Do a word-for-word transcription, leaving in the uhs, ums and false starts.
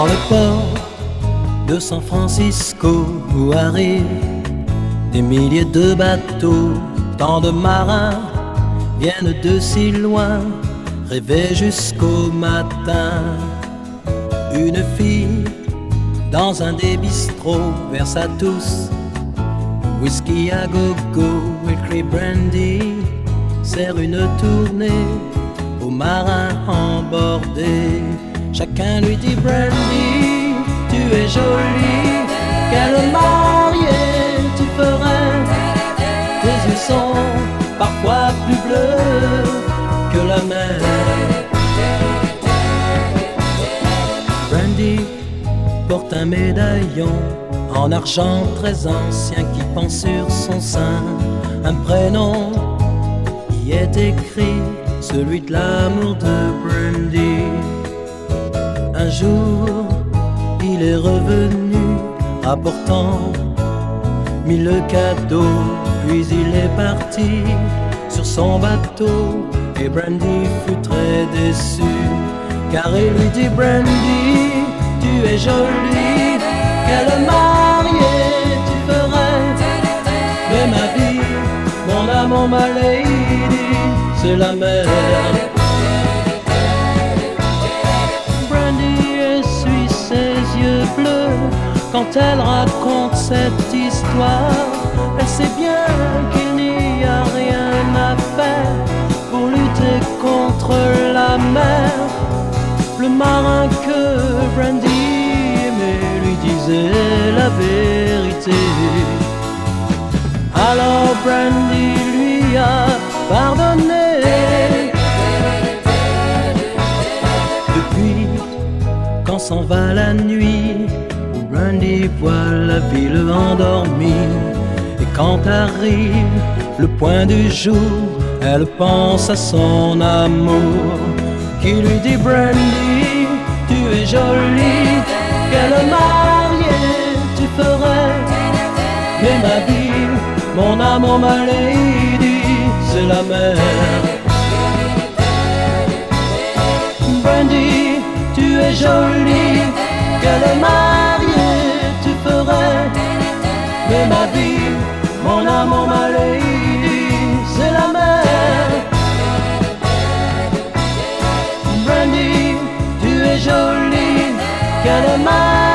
Dans le port de San Francisco où arrivent des milliers de bateaux, tant de marins viennent de si loin, rêver jusqu'au matin. Une fille dans un des bistrots verse à tous whisky à gogo et crie brandy, sert une tournée aux marins embordés. Chacun lui dit brandy, tu es jolie, quelle mariée tu ferais. Tes yeux sont parfois plus bleus que la mer. Brandy porte un médaillon en argent très ancien qui pend sur son sein. Un prénom y est écrit, celui de l'amour de Brandy. Un jour, il est revenu apportant mille cadeaux, puis il est parti sur son bateau et Brandy fut très déçu, car il lui dit Brandy, tu es jolie, quelle mariée tu ferais. Mais ma vie, mon amour, ma lady, c'est la mer. Brandy essuie ses yeux bleus quand elle raconte cette histoire. Elle sait bien qu'il n'y a rien à faire pour lutter contre la mer. Le marin que Brandy aimait lui disait la vérité. Alors Brandy lui a pardonné. Depuis quand s'en va la nuit, Brandy voit la ville endormie. Et quand arrive le point du jour, elle pense à son amour qui lui dit Brandy, tu es jolie, quelle mariée tu ferais. Mais ma vie, mon amour, ma lady, c'est la mer. Brandy, tu es jolie, quelle mariée tu ferais. Mais ma vie, mon amour, ma lady, c'est la mer. Brandy, tu es jolie, quelle mariée